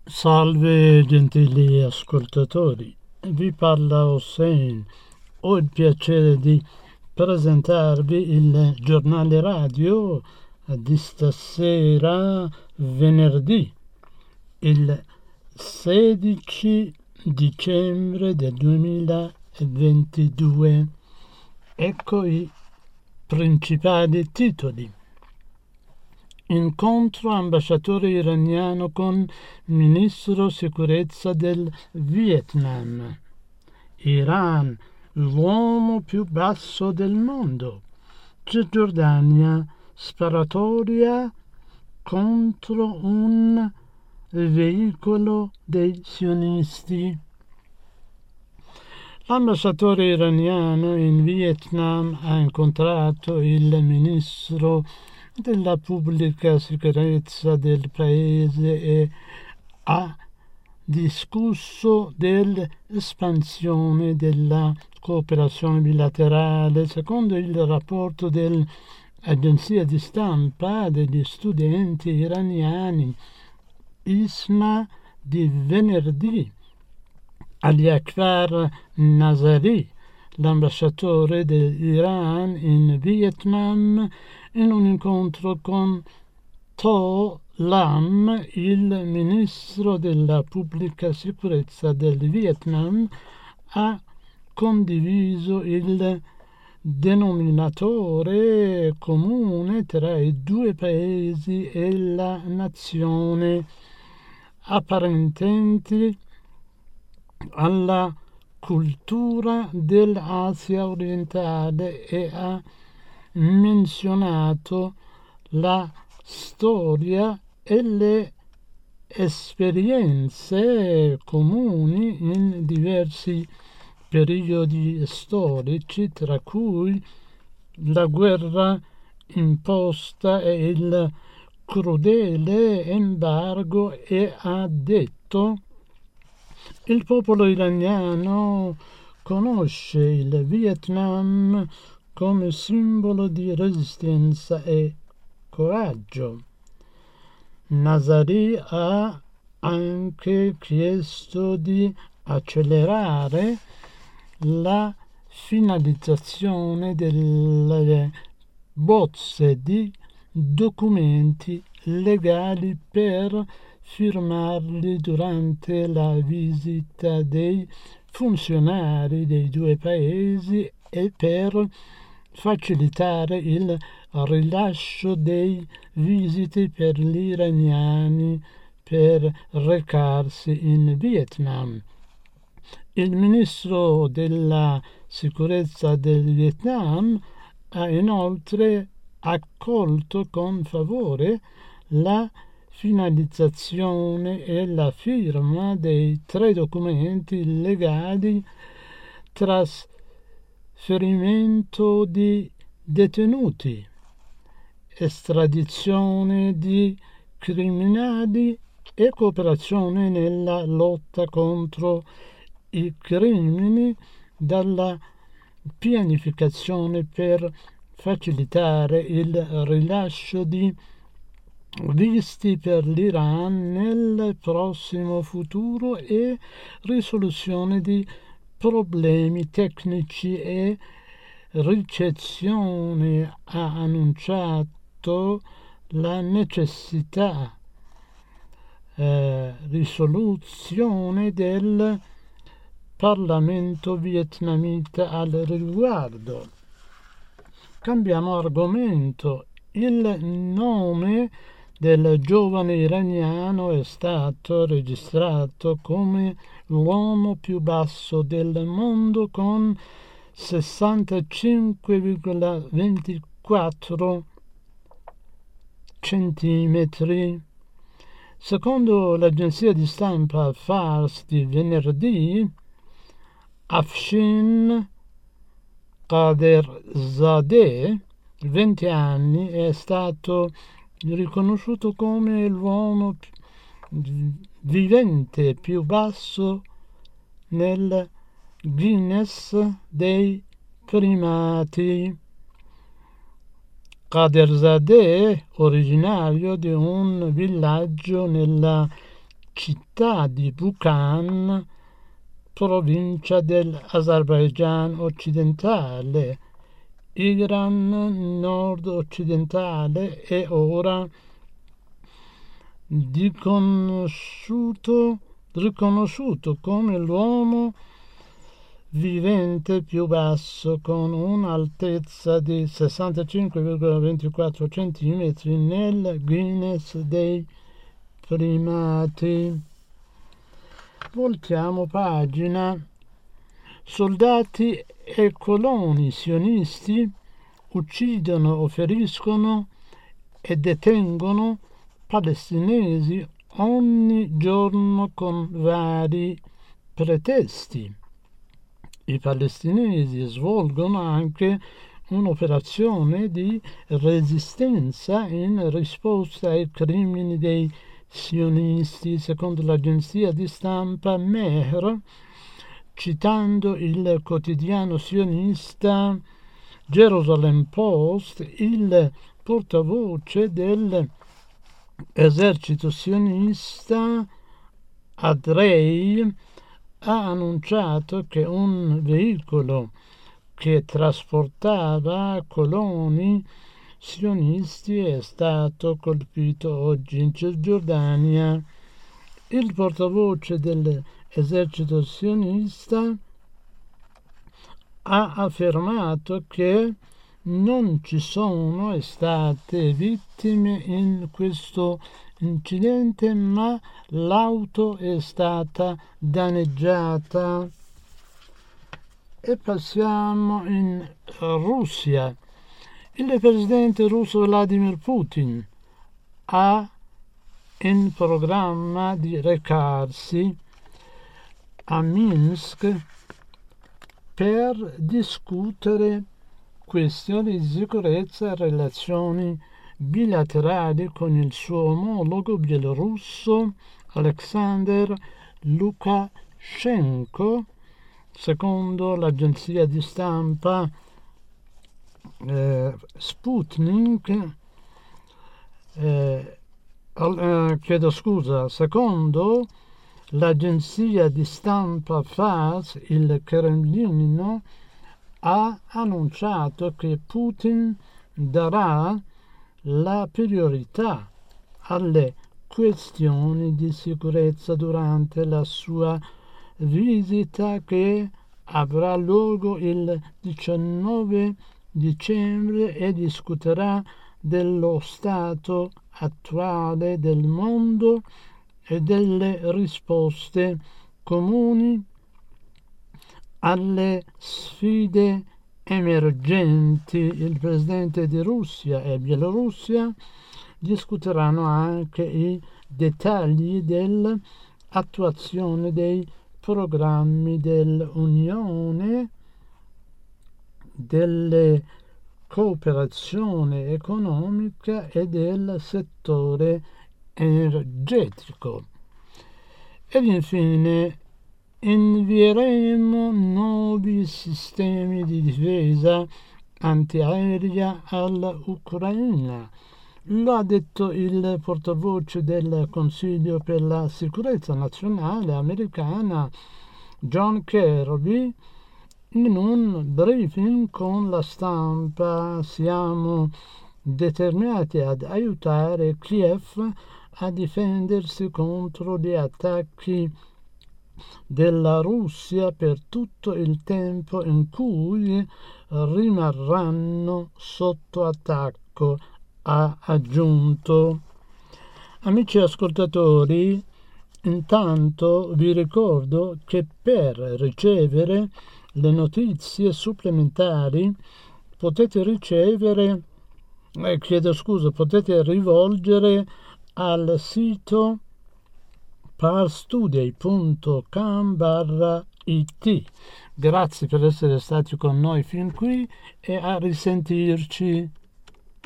Salve gentili ascoltatori, vi parla Hossein. Ho il piacere di presentarvi il giornale radio di stasera, venerdì, il 16 dicembre del 2022. Ecco i principali titoli. Incontro ambasciatore iraniano con ministro sicurezza del Vietnam. Iran, l'uomo più basso del mondo. Cisgiordania, sparatoria contro un veicolo dei sionisti. L'ambasciatore iraniano in Vietnam ha incontrato il ministro della pubblica sicurezza del paese e ha discusso dell'espansione della cooperazione bilaterale. Secondo il rapporto dell'agenzia di stampa degli studenti iraniani ISMA di venerdì, Ali Akbar Nazari, l'ambasciatore dell'Iran in Vietnam, in un incontro con To Lam, il ministro della pubblica sicurezza del Vietnam, ha condiviso il denominatore comune tra i due paesi e la nazione, apparententi alla cultura dell'Asia orientale, e ha menzionato la storia e le esperienze comuni in diversi periodi storici, tra cui la guerra imposta e il crudele embargo, e ha detto: il popolo iraniano conosce il Vietnam come simbolo di resistenza e coraggio. Nazari ha anche chiesto di accelerare la finalizzazione delle bozze di documenti legali per firmarli durante la visita dei funzionari dei due paesi e per facilitare il rilascio dei visti per gli iraniani per recarsi in Vietnam. Il ministro della sicurezza del Vietnam ha inoltre accolto con favore la finalizzazione e la firma dei 3 documenti legali: trasferimento di detenuti, estradizione di criminali e cooperazione nella lotta contro i crimini, dalla pianificazione per facilitare il rilascio di visti per l'Iran nel prossimo futuro e risoluzione di problemi tecnici e ricezione. Ha annunciato la necessità risoluzione del Parlamento vietnamita al riguardo. Cambiamo argomento. Il nome del giovane iraniano è stato registrato come l'uomo più basso del mondo con 65,24 centimetri. Secondo l'agenzia di stampa Fars di venerdì, Afshin Qaderzadeh, 20 anni, è stato riconosciuto come l'uomo vivente più basso nel Guinness dei primati. Qaderzadeh, originario di un villaggio nella città di Bukhan, provincia dell'Azerbaigian occidentale, Iran nord-occidentale, e ora riconosciuto come l'uomo vivente più basso, con un'altezza di 65,24 cm nel Guinness dei primati. Voltiamo pagina. Soldati e coloni sionisti uccidono o feriscono e detengono palestinesi ogni giorno con vari pretesti. I palestinesi svolgono anche un'operazione di resistenza in risposta ai crimini dei sionisti, secondo l'agenzia di stampa Mehr, citando il quotidiano sionista Jerusalem Post. Il portavoce dell'esercito sionista Adrei ha annunciato che un veicolo che trasportava coloni sionisti è stato colpito oggi in Cisgiordania. Il portavoce dell'esercito sionista ha affermato che non ci sono state vittime in questo incidente, ma l'auto è stata danneggiata. E passiamo in Russia. Il presidente russo Vladimir Putin ha in programma di recarsi a Minsk per discutere questioni di sicurezza e relazioni bilaterali con il suo omologo bielorusso Alexander Lukashenko, secondo l'agenzia di stampa Sputnik. Secondo l'agenzia di stampa Fars, il Cremlino ha annunciato che Putin darà la priorità alle questioni di sicurezza durante la sua visita, che avrà luogo il 19 dicembre, e discuterà dello stato attuale del mondo e delle risposte comuni alle sfide emergenti. Il presidente di Russia e Bielorussia discuteranno anche i dettagli dell'attuazione dei programmi dell'Unione, delle cooperazione economica e del settore energetico. Ed infine invieremo nuovi sistemi di difesa antiaerea all'Ucraina. Lo ha detto il portavoce del Consiglio per la sicurezza nazionale americana John Kirby in un briefing con la stampa. Siamo determinati ad aiutare Kiev a difendersi contro gli attacchi della Russia per tutto il tempo in cui rimarranno sotto attacco, ha aggiunto. Amici ascoltatori, intanto vi ricordo che per ricevere le notizie supplementari potete rivolgere al sito parstoday.com/it. Grazie per essere stati con noi fin qui e a risentirci.